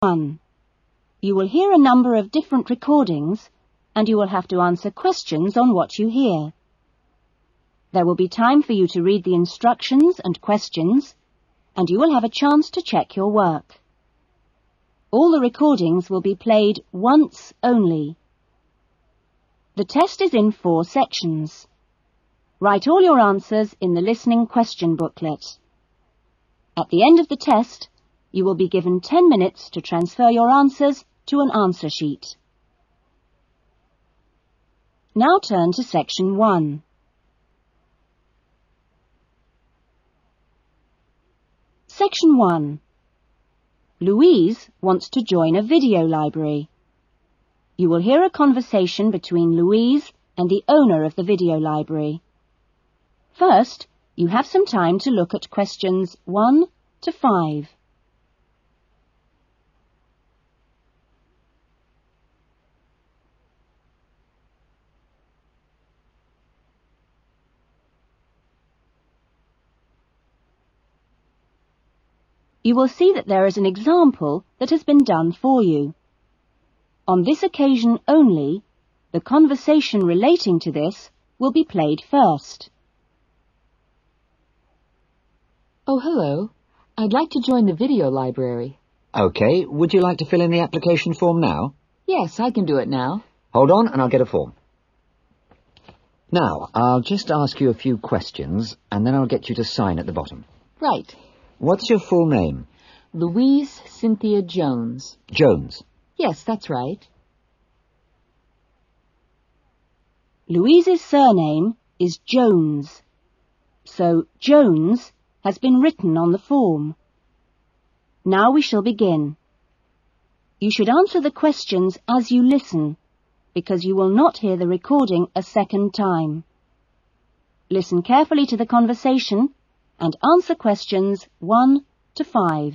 1. You will hear a number of different recordings, and you will have to answer questions on what you hear. There will be time for you to read the instructions and questions, and you will have a chance to check your work. All the recordings will be played once only. The test is in 4 sections. Write all your answers in the listening question booklet. At the end of the test, you will be given 10 minutes to transfer your answers to an answer sheet. Now turn to Section 1. Section 1. Louise wants to join a video library. You will hear a conversation between Louise and the owner of the video library. First, you have some time to look at questions 1 to 5. You will see that there is an example that has been done for you. On this occasion only, the conversation relating to this will be played first. Oh, hello. I'd like to join the video library. OK, would you like to fill in the application form now? Yes, I can do it now. Hold on and I'll get a form. Now, I'll just ask you a few questions and then I'll get you to sign at the bottom. Right. What's your full name? Louise Cynthia Jones. Jones. Yes, that's right. Louise's surname is Jones, so Jones has been written on the form. Now we shall begin. You should answer the questions as you listen, because you will not hear the recording a second time. Listen carefully to the conversation and answer questions 1 to 5.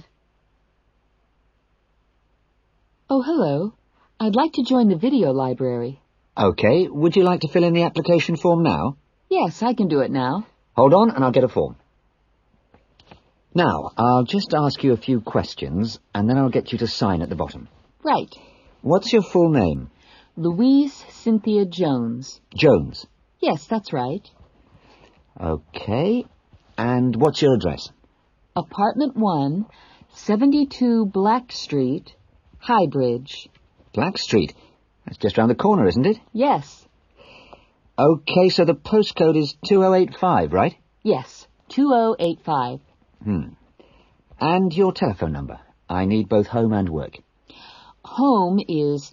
Oh, hello. I'd like to join the video library. OK, would you like to fill in the application form now? Yes, I can do it now. Hold on and I'll get a form. Now, I'll just ask you a few questions and then I'll get you to sign at the bottom. Right. What's your full name? Louise Cynthia Jones. Jones. Yes, that's right. OK. And what's your address? Apartment 1, 72 Black Street, Highbridge. Black Street. That's just round the corner, isn't it? Yes. OK, so the postcode is 2085, right? Yes, 2085. And your telephone number? I need both home and work. Home is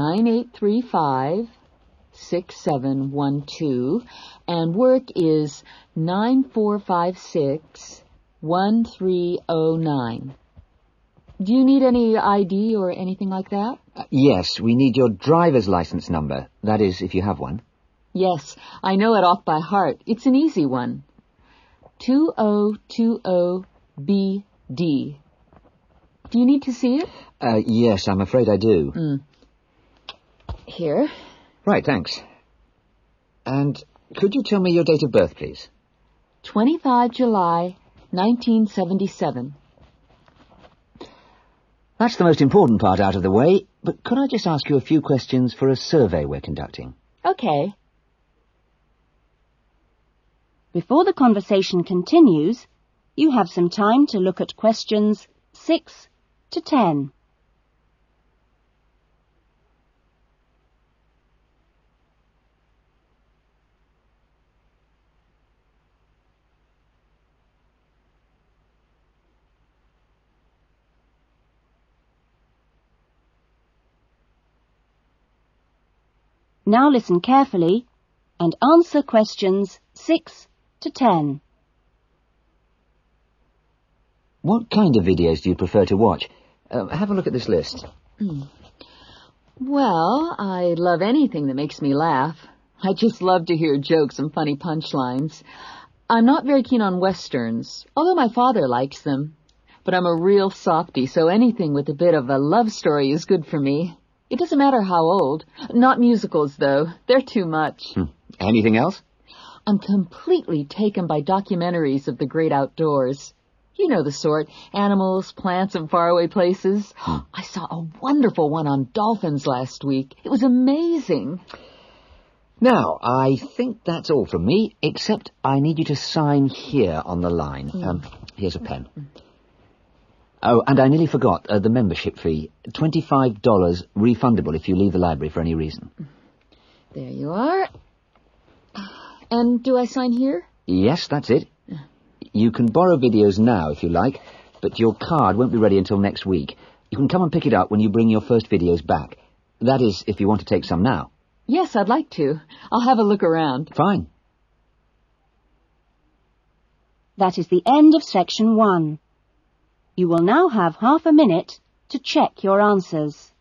9835-6712, and work is 9456-1309. Do you need any ID or anything like that? Yes, we need your driver's license number. That is, if you have one. Yes, I know it off by heart. It's an easy one. 2020BD. Do you need to see it? Yes, I'm afraid I do. Here. Right, thanks. And could you tell me your date of birth, please? 25 July, 1977. That's the most important part out of the way, but could I just ask you a few questions for a survey we're conducting? Okay. Before the conversation continues, you have some time to look at questions 6 to 10. Now listen carefully and answer questions 6 to 10. What kind of videos do you prefer to watch? Have a look at this list. Well, I love anything that makes me laugh. I just love to hear jokes and funny punchlines. I'm not very keen on westerns, although my father likes them. But I'm a real softie, so anything with a bit of a love story is good for me. It doesn't matter how old. Not musicals, though. They're too much. Anything else? I'm completely taken by documentaries of the great outdoors. You know the sort. Animals, plants, and faraway places. I saw a wonderful one on dolphins last week. It was amazing. Now, I think that's all from me, except I need you to sign here on the line. Here's a pen. Oh, and I nearly forgot the membership fee. $25 refundable if you leave the library for any reason. There you are. And do I sign here? Yes, that's it. You can borrow videos now if you like, but your card won't be ready until next week. You can come and pick it up when you bring your first videos back. That is, if you want to take some now. Yes, I'd like to. I'll have a look around. Fine. That is the end of section 1. You will now have half a minute to check your answers.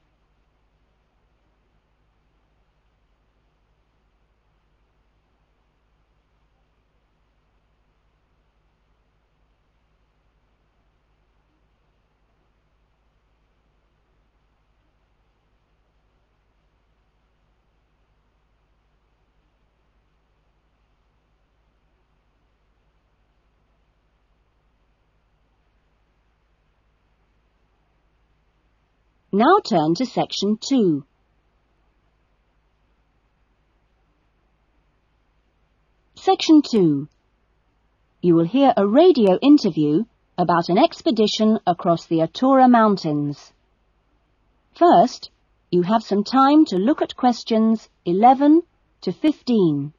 Now turn to section 2. Section 2. You will hear a radio interview about an expedition across the Atura Mountains. First, you have some time to look at questions 11 to 15.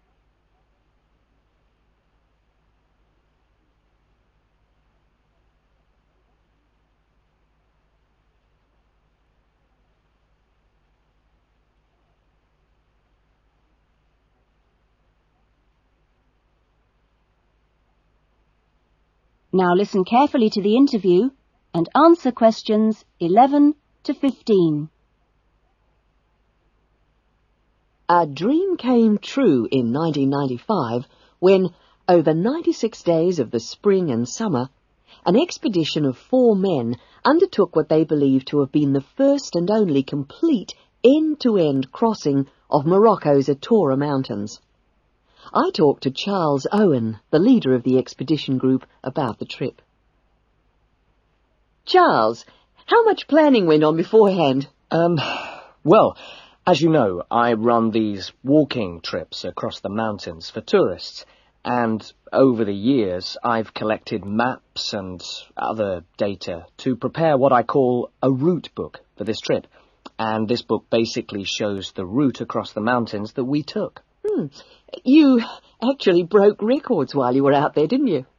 Now listen carefully to the interview and answer questions 11 to 15. A dream came true in 1995 when, over 96 days of the spring and summer, an expedition of 4 men undertook what they believed to have been the first and only complete end-to-end crossing of Morocco's Atura Mountains. I talked to Charles Owen, the leader of the expedition group, about the trip. Charles, how much planning went on beforehand? Well, as you know, I run these walking trips across the mountains for tourists, and over the years I've collected maps and other data to prepare what I call a route book for this trip. And this book basically shows the route across the mountains that we took. You actually broke records while you were out there, didn't you?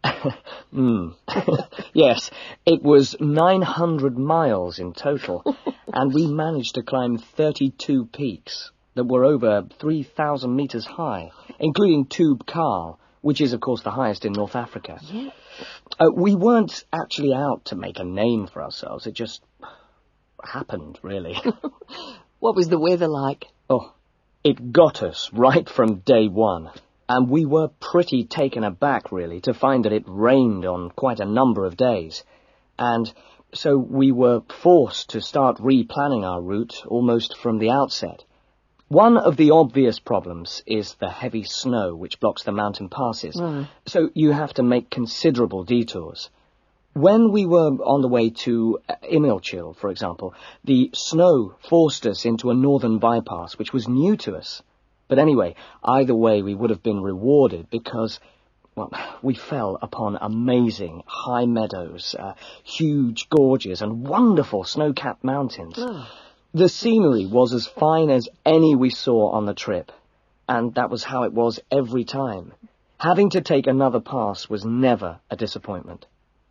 Yes, it was 900 miles in total, and we managed to climb 32 peaks that were over 3,000 metres high, including Toub Karl, which is, of course, the highest in North Africa. Yeah. We weren't actually out to make a name for ourselves. It just happened, really. What was the weather like? Oh, it got us right from day one, and we were pretty taken aback, really, to find that it rained on quite a number of days. And so we were forced to start replanning our route almost from the outset. One of the obvious problems is the heavy snow which blocks the mountain passes, so you have to make considerable detours. When we were on the way to Imilchil, for example, the snow forced us into a northern bypass, which was new to us. But anyway, either way, we would have been rewarded because, well, we fell upon amazing high meadows, huge gorges, and wonderful snow-capped mountains. The scenery was as fine as any we saw on the trip, and that was how it was every time. Having to take another pass was never a disappointment.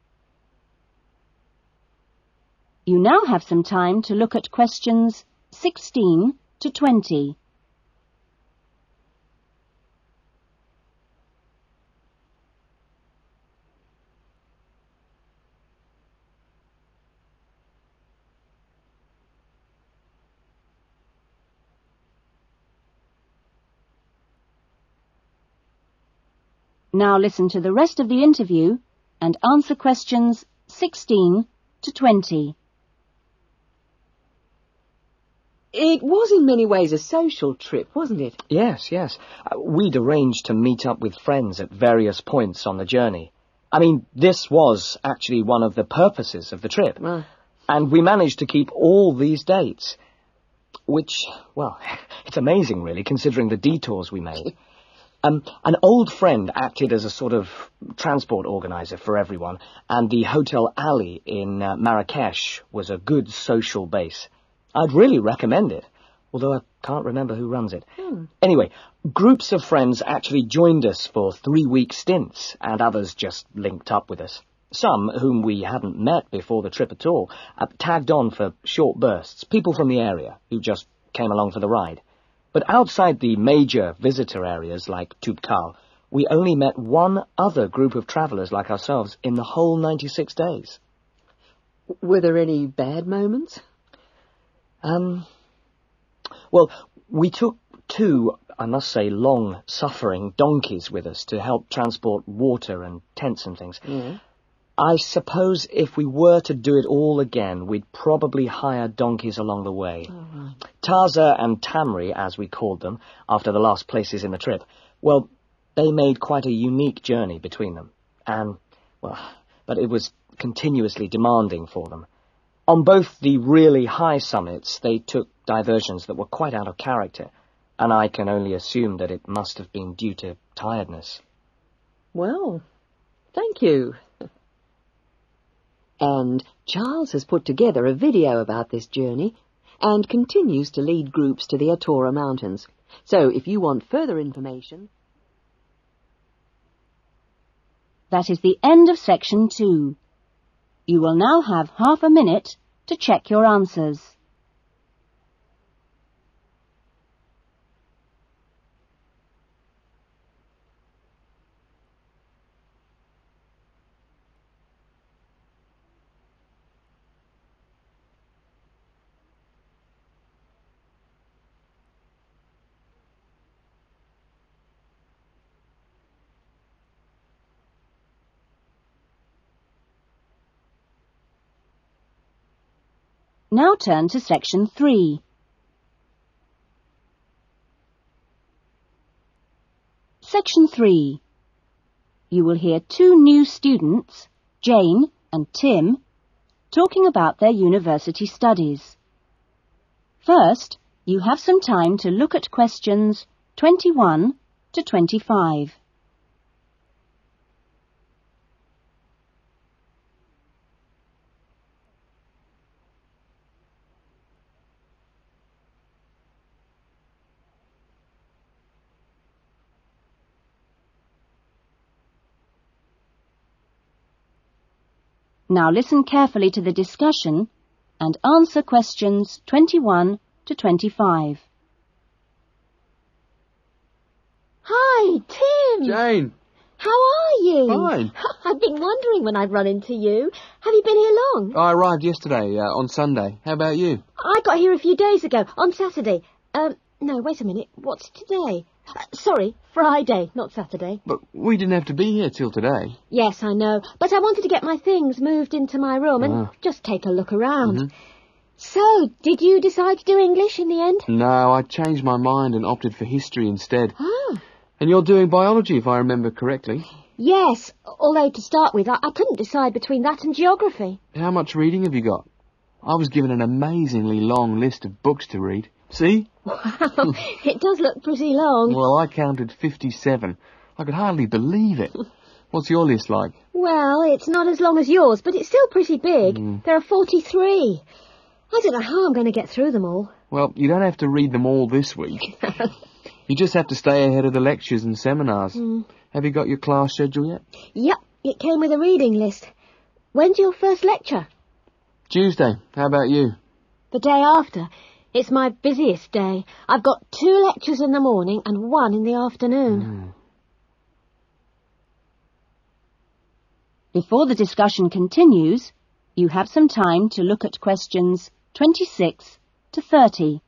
You now have some time to look at questions 16 to 20. Now listen to the rest of the interview and answer questions 16 to 20. It was in many ways a social trip, wasn't it? Yes. We'd arranged to meet up with friends at various points on the journey. I mean, this was actually one of the purposes of the trip. And we managed to keep all these dates. Which, well, it's amazing, really, considering the detours we made. An old friend acted as a sort of transport organizer for everyone, and the Hotel Ali in Marrakesh was a good social base. I'd really recommend it, although I can't remember who runs it. Anyway, groups of friends actually joined us for 3-week stints, and others just linked up with us. Some, whom we hadn't met before the trip at all, tagged on for short bursts, people from the area who just came along for the ride. But outside the major visitor areas like Toubkal, we only met one other group of travellers like ourselves in the whole 96 days. Were there any bad moments? Well, we took 2, I must say, long-suffering donkeys with us to help transport water and tents and things. I suppose if we were to do it all again, we'd probably hire donkeys along the way. Taza and Tamri, as we called them, after the last places in the trip, well, they made quite a unique journey between them. And, well, but it was continuously demanding for them. On both the really high summits, they took diversions that were quite out of character, and I can only assume that it must have been due to tiredness. Well, thank you. And Charles has put together a video about this journey and continues to lead groups to the Atora Mountains. So if you want further information... That is the end of section 2. You will now have half a minute to check your answers. Now turn to section 3. Section 3. You will hear 2 new students, Jane and Tim, talking about their university studies. First, you have some time to look at questions 21 to 25. Now listen carefully to the discussion and answer questions 21 to 25. Hi, Tim. Jane. How are you? Fine. I've been wondering when I'd run into you. Have you been here long? I arrived yesterday, on Sunday. How about you? I got here a few days ago, on Saturday. No, wait a minute. What's today? Sorry, Friday, not Saturday. But we didn't have to be here till today. Yes, I know. But I wanted to get my things moved into my room and just take a look around. So, did you decide to do English in the end? No, I changed my mind and opted for history instead. Ah. And you're doing biology, if I remember correctly. Yes, although to start with, I couldn't decide between that and geography. How much reading have you got? I was given an amazingly long list of books to read. See? Wow, it does look pretty long. Well, I counted 57. I could hardly believe it. What's your list like? Well, it's not as long as yours, but it's still pretty big. There are 43. I don't know how I'm going to get through them all. Well, you don't have to read them all this week. You just have to stay ahead of the lectures and seminars. Have you got your class schedule yet? Yep, it came with a reading list. When's your first lecture? Tuesday. How about you? The day after. It's my busiest day. I've got 2 lectures in the morning and 1 in the afternoon. Before the discussion continues, you have some time to look at questions 26 to 30.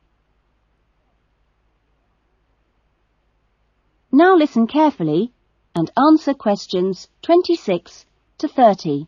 Now listen carefully and answer questions 26 to 30.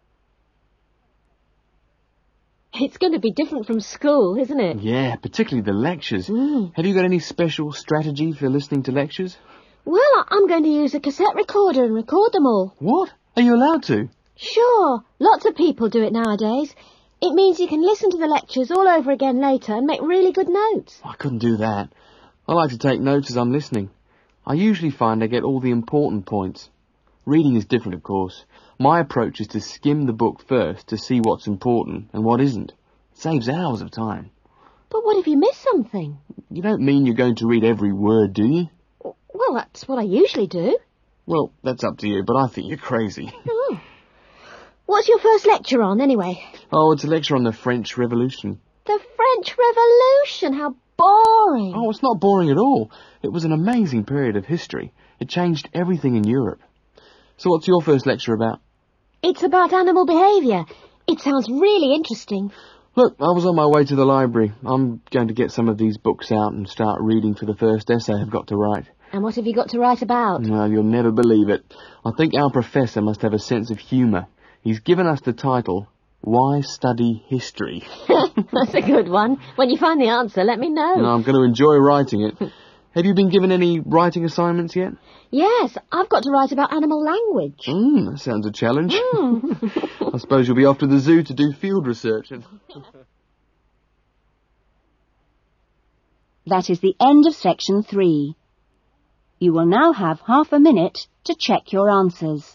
It's going to be different from school, isn't it? Yeah, particularly the lectures. Have you got any special strategy for listening to lectures? Well, I'm going to use a cassette recorder and record them all. What? Are you allowed to? Sure, lots of people do it nowadays. It means you can listen to the lectures all over again later and make really good notes. I couldn't do that. I like to take notes as I'm listening. I usually find I get all the important points. Reading is different, of course. My approach is to skim the book first to see what's important and what isn't. It saves hours of time. But what if you miss something? You don't mean you're going to read every word, do you? Well, that's what I usually do. Well, that's up to you, but I think you're crazy. Oh. What's your first lecture on, anyway? Oh, it's a lecture on the French Revolution. The French Revolution? How boring. Oh, it's not boring at all. It was an amazing period of history. It changed everything in Europe. So what's your first lecture about? It's about animal behaviour. It sounds really interesting. Look, I was on my way to the library. I'm going to get some of these books out and start reading for the first essay I've got to write. And what have you got to write about? Well, you'll never believe it. I think our professor must have a sense of humour. He's given us the title, Why Study History? That's a good one. When you find the answer, let me know. No, I'm going to enjoy writing it. Have you been given any writing assignments yet? Yes, I've got to write about animal language. That sounds a challenge. I suppose you'll be off to the zoo to do field research. That is the end of section 3. You will now have half a minute to check your answers.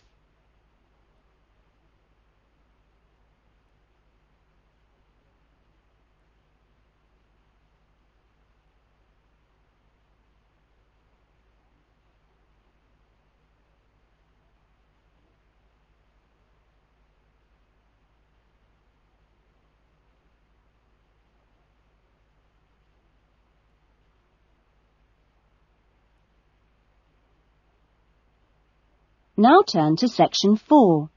Now turn to section 4.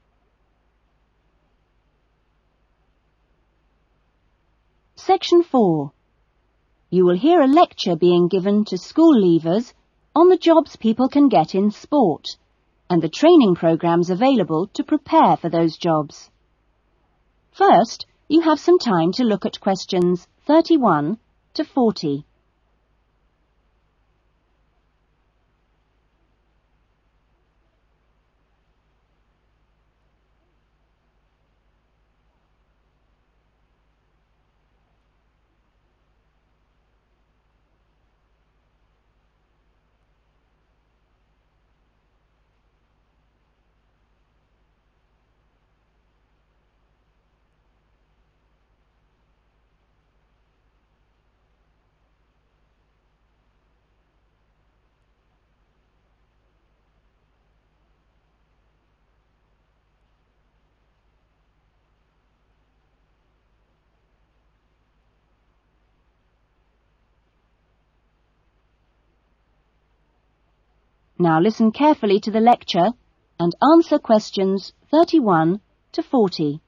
Section 4. You will hear a lecture being given to school leavers on the jobs people can get in sport and the training programs available to prepare for those jobs. First, you have some time to look at questions 31 to 40. Now listen carefully to the lecture and answer questions 31 to 40.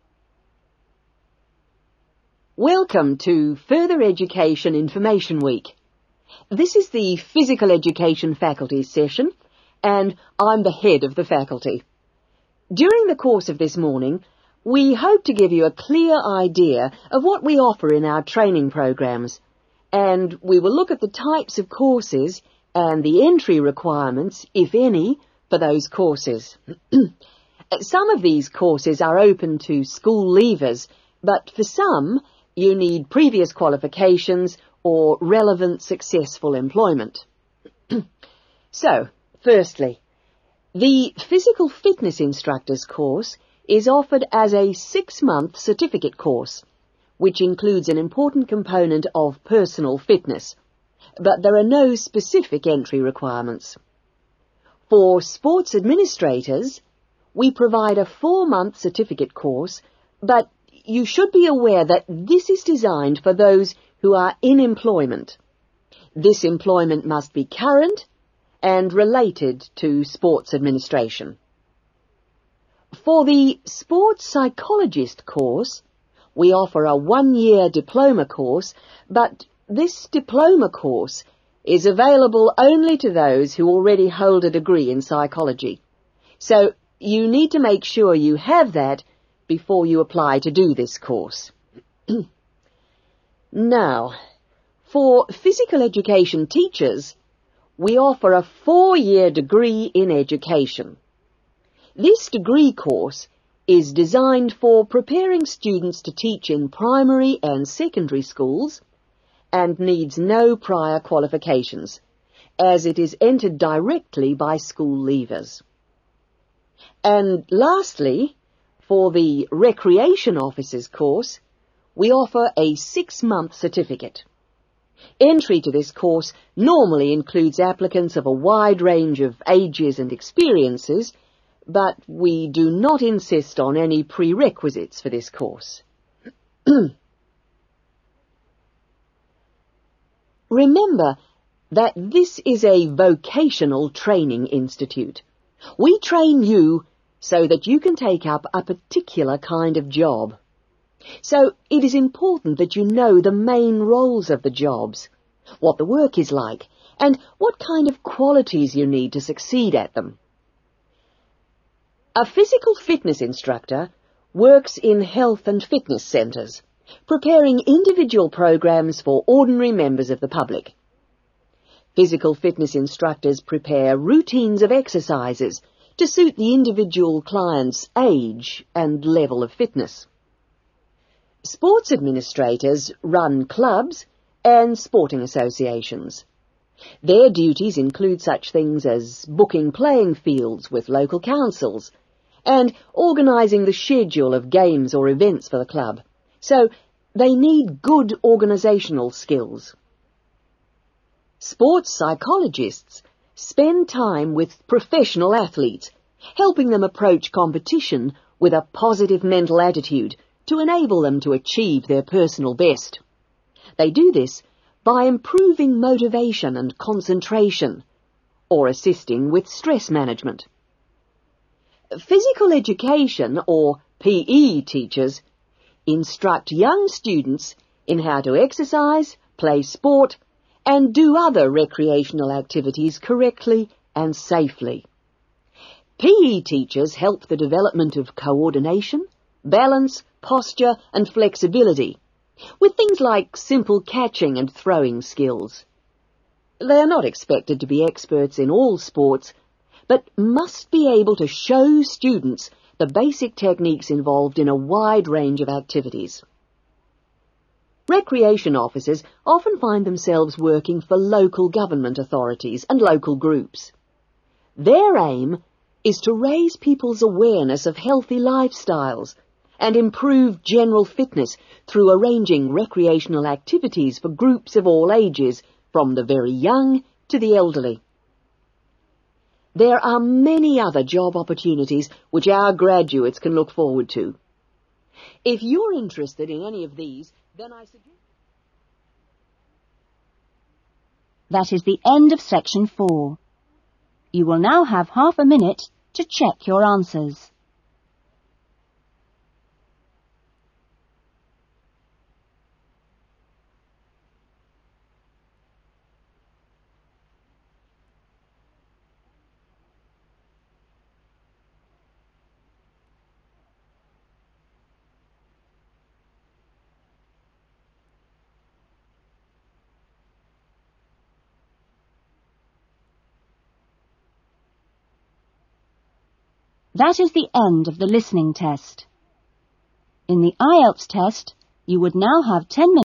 Welcome to Further Education Information Week. This is the Physical Education Faculty session, and I'm the head of the faculty. During the course of this morning, we hope to give you a clear idea of what we offer in our training programs, and we will look at the types of courses and the entry requirements, if any, for those courses. Some of these courses are open to school leavers, but for some, you need previous qualifications or relevant successful employment. So, firstly, the Physical Fitness Instructors course is offered as a 6-month certificate course, which includes an important component of personal fitness. But there are no specific entry requirements. For sports administrators, we provide a 4-month certificate course, but you should be aware that this is designed for those who are in employment. This employment must be current and related to sports administration. For the sports psychologist course, we offer a 1-year diploma course, but this diploma course is available only to those who already hold a degree in psychology. So you need to make sure you have that before you apply to do this course. Now, for physical education teachers, we offer a 4-year degree in education. This degree course is designed for preparing students to teach in primary and secondary schools and needs no prior qualifications, as it is entered directly by school leavers. And lastly, for the Recreation Officers course, we offer a 6-month certificate. Entry to this course normally includes applicants of a wide range of ages and experiences, but we do not insist on any prerequisites for this course. Remember that this is a vocational training institute. We train you so that you can take up a particular kind of job. So it is important that you know the main roles of the jobs, what the work is like, and what kind of qualities you need to succeed at them. A physical fitness instructor works in health and fitness centres, preparing individual programs for ordinary members of the public. Physical fitness instructors prepare routines of exercises to suit the individual client's age and level of fitness. Sports administrators run clubs and sporting associations. Their duties include such things as booking playing fields with local councils and organising the schedule of games or events for the club. So they need good organisational skills. Sports psychologists spend time with professional athletes, helping them approach competition with a positive mental attitude to enable them to achieve their personal best. They do this by improving motivation and concentration, or assisting with stress management. Physical education, or PE teachers, instruct young students in how to exercise, play sport, and do other recreational activities correctly and safely. PE teachers help the development of coordination, balance, posture and flexibility, with things like simple catching and throwing skills. They are not expected to be experts in all sports, but must be able to show students the basic techniques involved in a wide range of activities. Recreation officers often find themselves working for local government authorities and local groups. Their aim is to raise people's awareness of healthy lifestyles and improve general fitness through arranging recreational activities for groups of all ages, from the very young to the elderly. There are many other job opportunities which our graduates can look forward to. If you're interested in any of these, then I suggest... That is the end of section 4. You will now have half a minute to check your answers. That is the end of the listening test. In the IELTS test, you would now have 10 minutes